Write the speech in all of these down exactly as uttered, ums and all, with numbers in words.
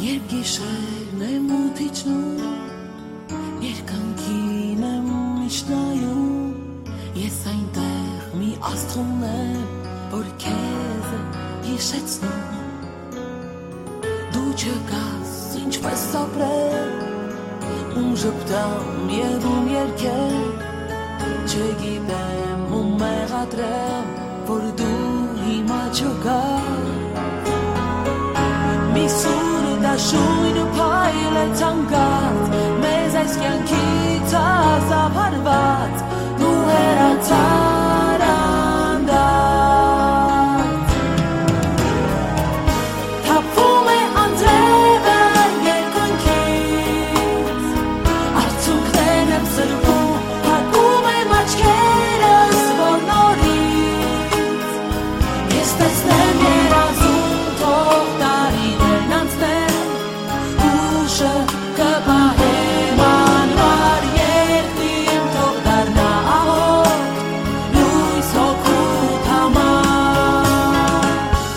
Երբ գիշերն եմ ու թիչնում Երկանքին եմ միշտ նայում Ես այնտեղ մի աստղուն եմ Որ քեզ է հիշեցնում Դու չկաս ինչպես ապրել Ում ժպտամ և ում երգել Չգիտեմ ում մեղադրեմ Որ դու հիմա չկաս Մի սուրը դաշույն ու փայլ է ցանկած Մեզ այս կյանքից ազապ հարված Դու հեռացար անդած Թափվում է անձրևը երկնքից Արցունքներն եմ սրվում Փակում եմ աչքերս որ նորից Ես տեսնեմ երազում թող տարիներն անցնեն Ուշը կպահեմ անվար երկրին թող դառնա ահոտ լույս հոգուտ համար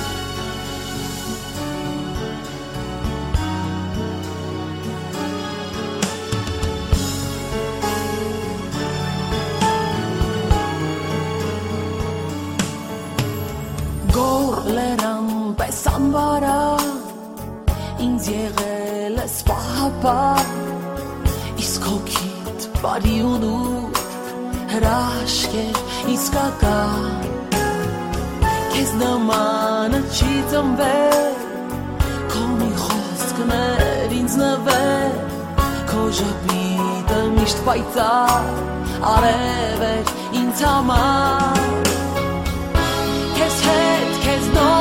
Գոր լերան պես անվարա ինձ եղել ես պահապան Իսկ հոգիդ բարի ու նուրբ հրաշք էր իսկական Քեզ նմանը չի ծնվել Քո մի խոսքն էր ինձ նվել Քո ժպիտը միշտ պայծառ արև էր ինձ համար Քեզ հետ, քեզ նոր